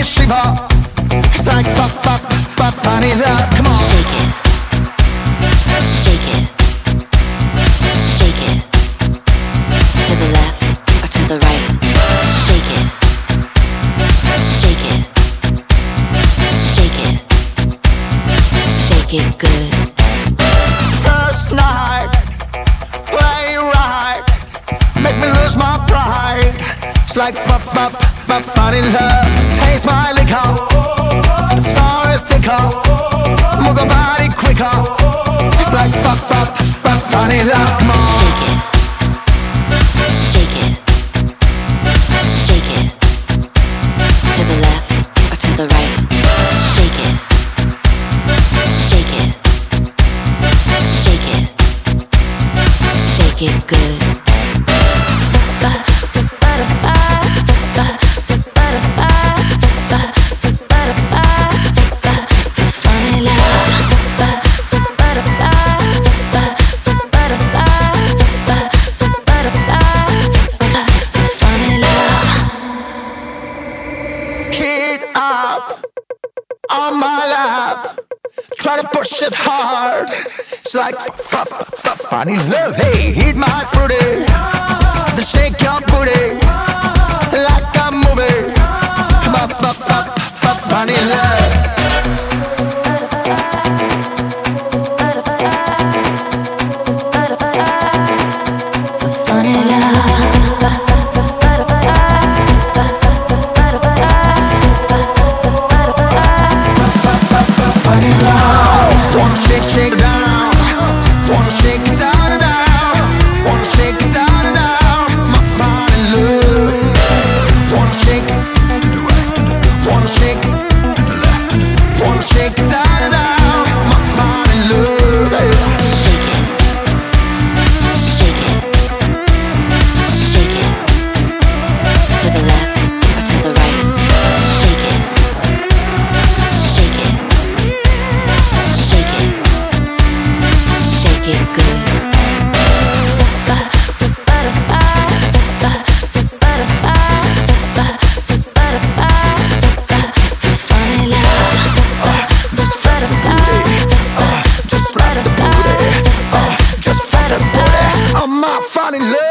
me shiver. It's like funny love. Come on. Shake it, shake it, to the left or to the right. Shake it, shake it, shake it, shake it good. First night, play right, make me lose my pride. It's like funny love. Taste my liquor, sorry sticker, move your body quicker. It's like funny love. Come on. Shake it, shake it, to the left or to the right. Shake it, shake it, shake it, shake it good. Kid up on my lap, try to push it hard. It's like funny love. Hey, eat my fruity, then shake your booty like a movie. Funny love. Wanna shake it down, wanna shake it down and down, wanna shake it down and down, my funny love. Wanna shake it to the right, wanna shake it to the left, wanna shake it down and down, my funny love. Shake it, shake it, shake it, to the left or to the right. Shake it, shake it, shake it, shake it good. Just like the booty, just like the booty, oh my funny love.